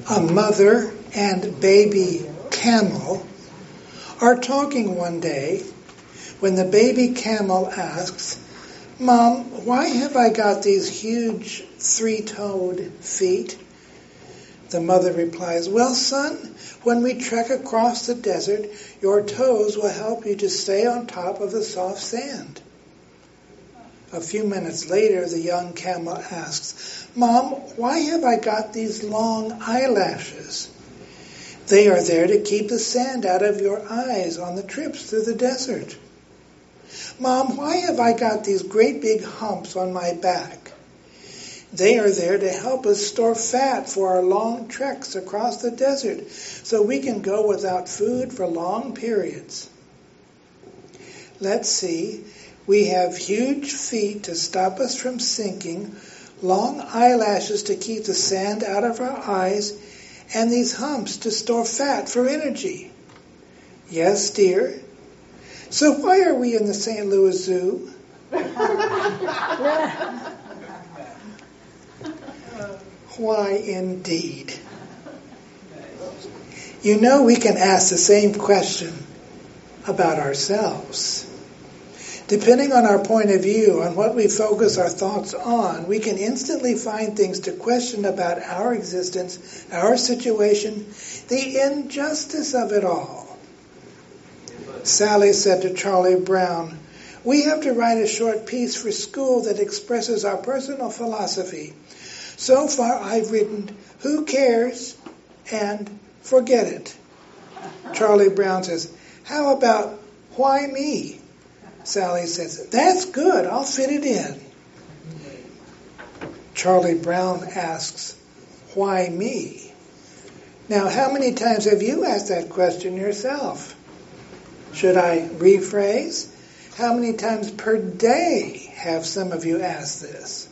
A mother and baby camel are talking one day when the baby camel asks, "Mom, why have I got these huge three-toed feet?" The mother replies, "Well, son, when we trek across the desert, your toes will help you to stay on top of the soft sand." A few minutes later, the young camel asks, "Mom, why have I got these long eyelashes?" "They are there to keep the sand out of your eyes on the trips through the desert." "Mom, why have I got these great big humps on my back?" "They are there to help us store fat for our long treks across the desert so we can go without food for long periods." Let's see. We have huge feet to stop us from sinking, long eyelashes to keep the sand out of our eyes, and these humps to store fat for energy. Yes, dear. So why are we in the St. Louis Zoo? Why indeed? You know, we can ask the same question about ourselves. Depending on our point of view, on what we focus our thoughts on, we can instantly find things to question about our existence, our situation, the injustice of it all. Sally said to Charlie Brown, "We have to write a short piece for school that expresses our personal philosophy. So far I've written, 'Who cares?' and 'Forget it.'" Charlie Brown says, "How about 'Why me?'" Sally says, "That's good. I'll fit it in." Charlie Brown asks, "Why me?" Now, how many times have you asked that question yourself? Should I rephrase? How many times per day have some of you asked this?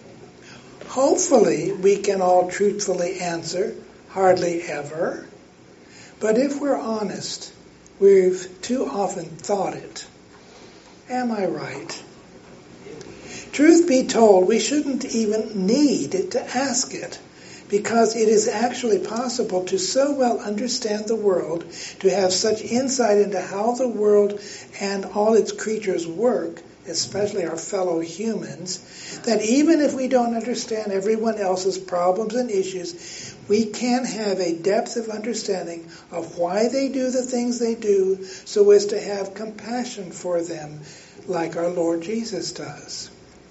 Hopefully, we can all truthfully answer, hardly ever. But if we're honest, we've too often thought it. Am I right? Truth be told, we shouldn't even need to ask it, because it is actually possible to so well understand the world, to have such insight into how the world and all its creatures work, especially our fellow humans, that even if we don't understand everyone else's problems and issues, we can have a depth of understanding of why they do the things they do, so as to have compassion for them, like our Lord Jesus does.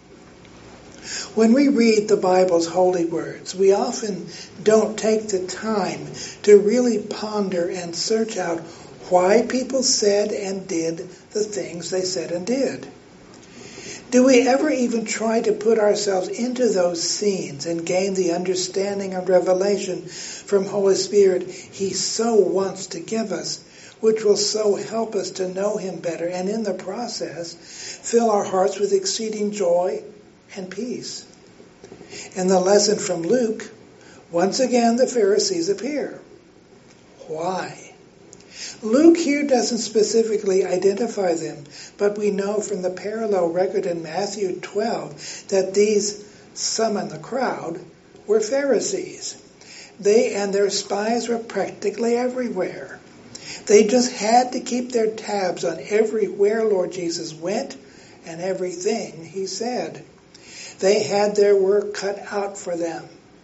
When we read the Bible's holy words, we often don't take the time to really ponder and search out why people said and did the things they said and did. Do we ever even try to put ourselves into those scenes and gain the understanding and revelation from Holy Spirit He so wants to give us, which will so help us to know Him better, and in the process, fill our hearts with exceeding joy and peace? In the lesson from Luke, once again the Pharisees appear. Why? Luke here doesn't specifically identify them, but we know from the parallel record in Matthew 12 that these, some in the crowd, were Pharisees. They and their spies were practically everywhere. They just had to keep their tabs on everywhere Lord Jesus went and everything He said. They had their work cut out for them.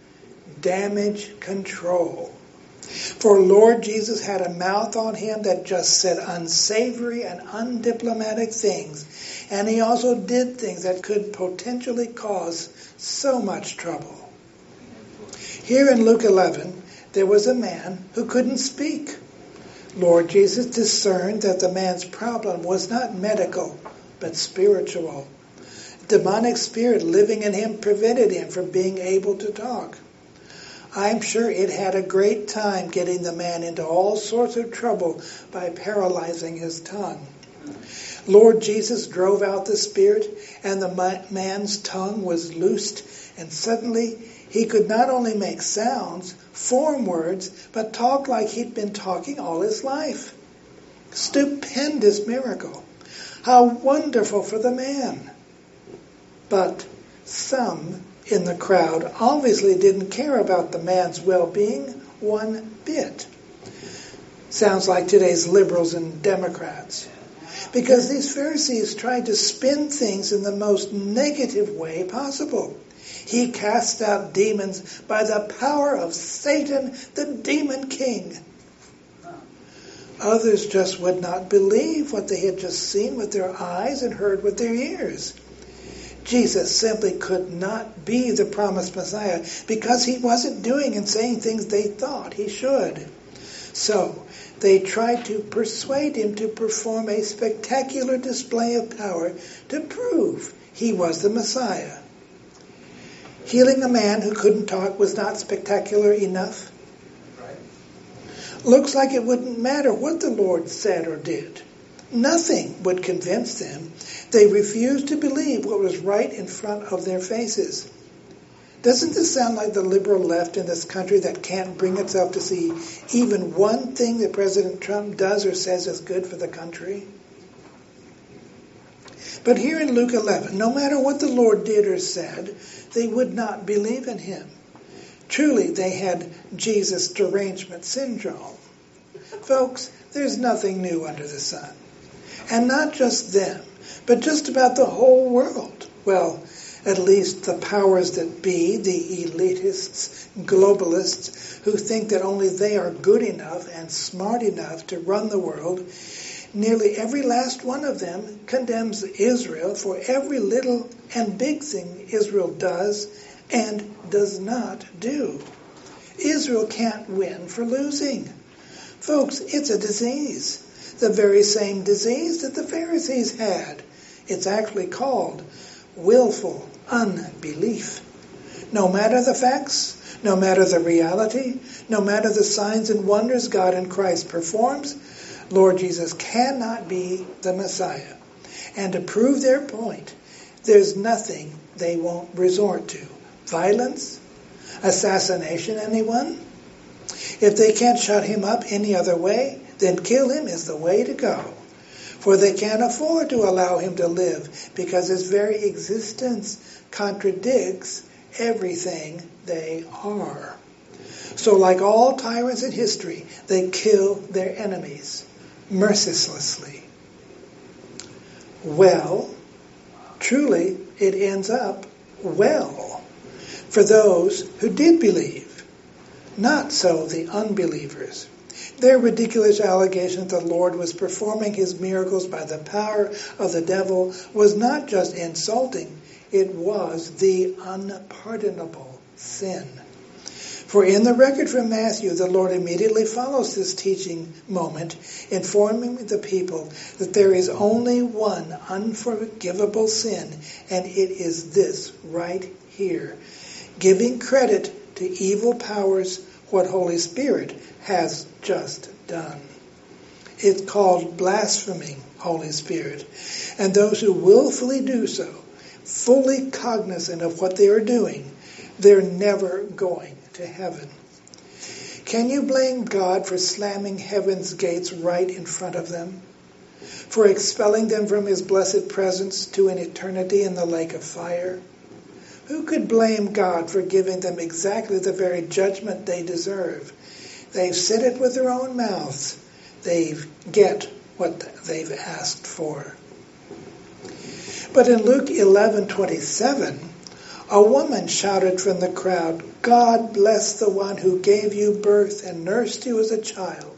Damage control. For Lord Jesus had a mouth on Him that just said unsavory and undiplomatic things, and He also did things that could potentially cause so much trouble. Here in Luke 11, there was a man who couldn't speak. Lord Jesus discerned that the man's problem was not medical, but spiritual. Demonic spirit living in him prevented him from being able to talk. I'm sure it had a great time getting the man into all sorts of trouble by paralyzing his tongue. Lord Jesus drove out the spirit, and the man's tongue was loosed, and suddenly he could not only make sounds, form words, but talk like he'd been talking all his life. Stupendous miracle. How wonderful for the man. But some in the crowd obviously didn't care about the man's well-being one bit. Sounds like today's liberals and Democrats. Because these Pharisees tried to spin things in the most negative way possible. He cast out demons by the power of Satan, the demon king. Others just would not believe what they had just seen with their eyes and heard with their ears. Jesus simply could not be the promised Messiah because he wasn't doing and saying things they thought he should. So they tried to persuade him to perform a spectacular display of power to prove he was the Messiah. Healing a man who couldn't talk was not spectacular enough. Looks like it wouldn't matter what the Lord said or did. Nothing would convince them. They refused to believe what was right in front of their faces. Doesn't this sound like the liberal left in this country that can't bring itself to see even one thing that President Trump does or says is good for the country? But here in Luke 11, no matter what the Lord did or said, they would not believe in him. Truly, they had Jesus derangement syndrome. Folks, there's nothing new under the sun. And not just them, but just about the whole world. Well, at least the powers that be, the elitists, globalists, who think that only they are good enough and smart enough to run the world, nearly every last one of them condemns Israel for every little and big thing Israel does and does not do. Israel can't win for losing. Folks, it's a disease. The very same disease that the Pharisees had. It's actually called willful unbelief. No matter the facts, no matter the reality, no matter the signs and wonders God in Christ performs, Lord Jesus cannot be the Messiah. And to prove their point, there's nothing they won't resort to. Violence? Assassination, anyone? If they can't shut him up any other way, then kill him is the way to go. For they can't afford to allow him to live because his very existence contradicts everything they are. So like all tyrants in history, they kill their enemies mercilessly. Well, truly, it ends up well for those who did believe. Not so the unbelievers. Their ridiculous allegation that the Lord was performing his miracles by the power of the devil was not just insulting, it was the unpardonable sin. For in the record from Matthew, the Lord immediately follows this teaching moment, informing the people that there is only one unforgivable sin, and it is this right here, giving credit to evil powers what Holy Spirit has just done. It's called blaspheming Holy Spirit. And those who willfully do so, fully cognizant of what they are doing, they're never going to heaven. Can you blame God for slamming heaven's gates right in front of them? For expelling them from his blessed presence to an eternity in the lake of fire? Who could blame God for giving them exactly the very judgment they deserve? They've said it with their own mouths. They get what they've asked for. But in Luke 11:27, a woman shouted from the crowd, "God bless the one who gave you birth and nursed you as a child."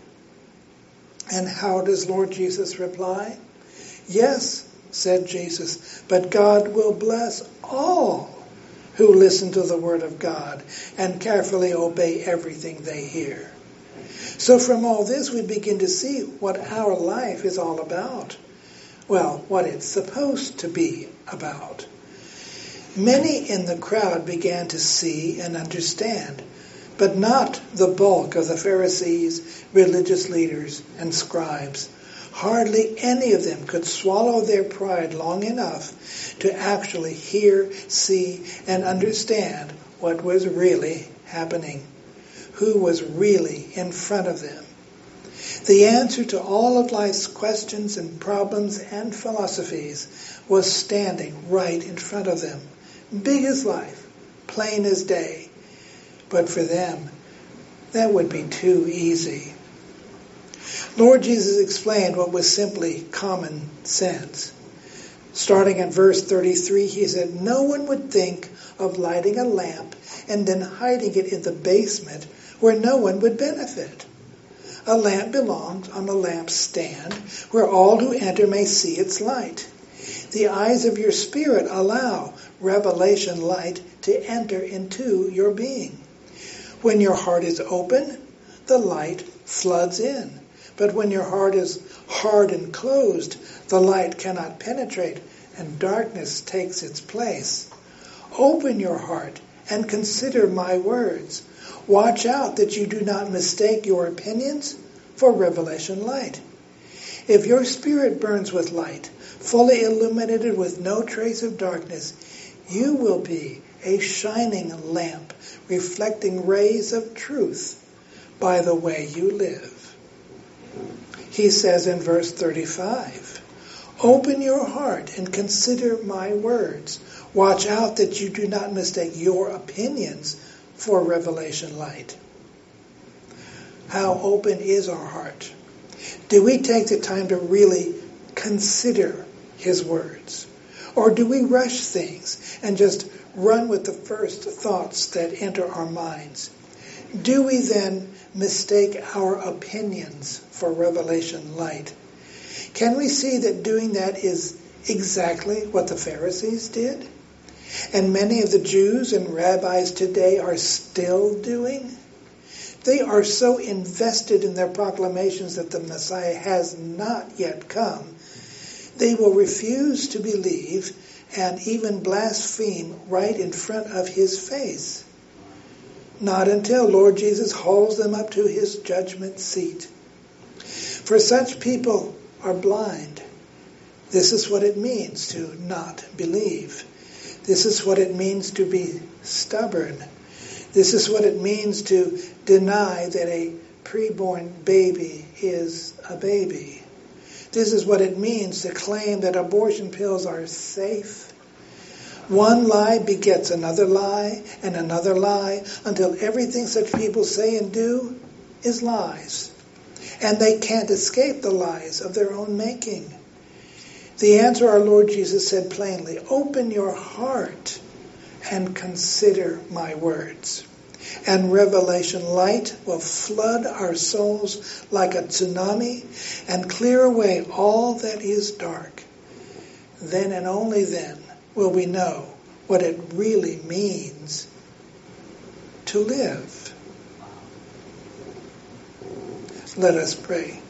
And how does Lord Jesus reply? "Yes," said Jesus, "but God will bless all who listen to the word of God and carefully obey everything they hear." So from all this we begin to see what our life is all about. Well, what it's supposed to be about. Many in the crowd began to see and understand, but not the bulk of the Pharisees, religious leaders, and scribes. Hardly any of them could swallow their pride long enough to actually hear, see, and understand what was really happening, who was really in front of them. The answer to all of life's questions and problems and philosophies was standing right in front of them, big as life, plain as day. But for them, That would be too easy. Lord Jesus explained what was simply common sense. Starting at verse 33, he said, "No one would think of lighting a lamp and then hiding it in the basement where no one would benefit. A lamp belongs on a lampstand where all who enter may see its light. The eyes of your spirit allow revelation light to enter into your being. When your heart is open, the light floods in. But when your heart is hard and closed, the light cannot penetrate and darkness takes its place. Open your heart and consider my words. Watch out that you do not mistake your opinions for revelation light. If your spirit burns with light, fully illuminated with no trace of darkness, you will be a shining lamp reflecting rays of truth by the way you live." He says in verse 35, "Open your heart and consider my words. Watch out that you do not mistake your opinions for revelation light." How open is our heart? Do we take the time to really consider his words? Or do we rush things and just run with the first thoughts that enter our minds? Do we then mistake our opinions for revelation light? Can we see that doing that is exactly what the Pharisees did? And many of the Jews and rabbis today are still doing? They are so invested in their proclamations that the Messiah has not yet come. They will refuse to believe and even blaspheme right in front of his face. Not until Lord Jesus hauls them up to his judgment seat. For such people are blind. This is what it means to not believe. This is what it means to be stubborn. This is what it means to deny that a preborn baby is a baby. This is what it means to claim that abortion pills are safe. One lie begets another lie and another lie until everything such people say and do is lies. And they can't escape the lies of their own making. The answer, our Lord Jesus said plainly, "Open your heart and consider my words." And revelation light will flood our souls like a tsunami and clear away all that is dark. Then and only then will we know what it really means to live. Let us pray.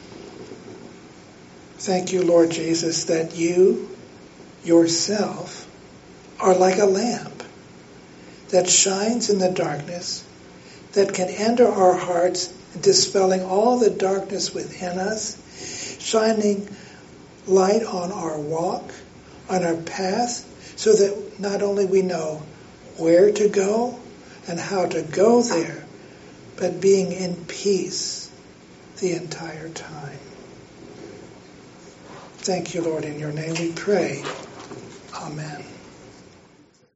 Thank you, Lord Jesus, that you yourself are like a lamp that shines in the darkness, that can enter our hearts, dispelling all the darkness within us, shining light on our walk, on our path, so that not only we know where to go and how to go there, but being in peace the entire time. Thank you, Lord. In your name we pray. Amen.